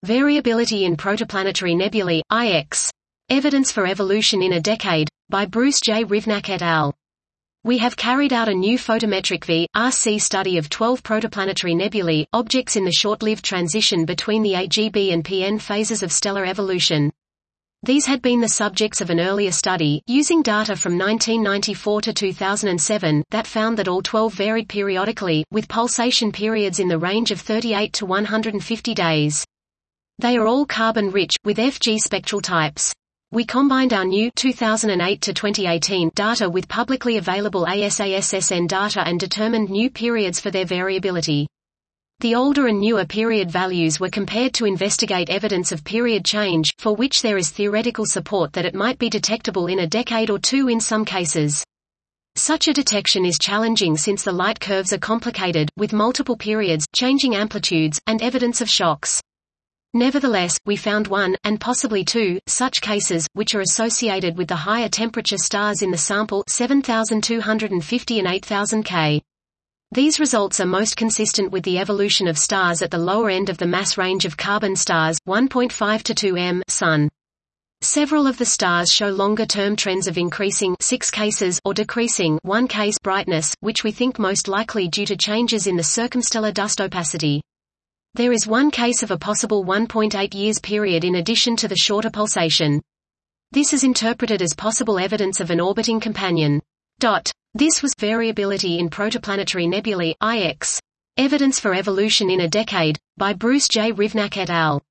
Variability in Protoplanetary Nebulae, IX. Evidence for Evolution in a Decade, by Bruce J. Rivnak et al. We have carried out a new photometric V/RC study of 12 protoplanetary nebulae, objects in the short-lived transition between the 8Gb and Pn phases of stellar evolution. These had been the subjects of an earlier study, using data from 1994 to 2007, that found that all 12 varied periodically, with pulsation periods in the range of 38 to 150 days. They are all carbon-rich, with Fg spectral types. We combined our new 2008 to 2018 data with publicly available ASASSN data and determined new periods for their variability. The older and newer period values were compared to investigate evidence of period change, for which there is theoretical support that it might be detectable in a decade or two in some cases. Such a detection is challenging since the light curves are complicated, with multiple periods, changing amplitudes, and evidence of shocks. Nevertheless, we found one, and possibly two, such cases, which are associated with the higher temperature stars in the sample 7,250 and 8,000 K. These results are most consistent with the evolution of stars at the lower end of the mass range of carbon stars, 1.5 to 2 m Sun. Several of the stars show longer-term trends of increasing 6 cases or decreasing 1 case brightness, which we think most likely due to changes in the circumstellar dust opacity. There is one case of a possible 1.8 years period in addition to the shorter pulsation. This is interpreted as possible evidence of an orbiting companion. This was Variability in Protoplanetary Nebulae, IX. Evidence for Evolution in a Decade, by Bruce J. Rivnak et al.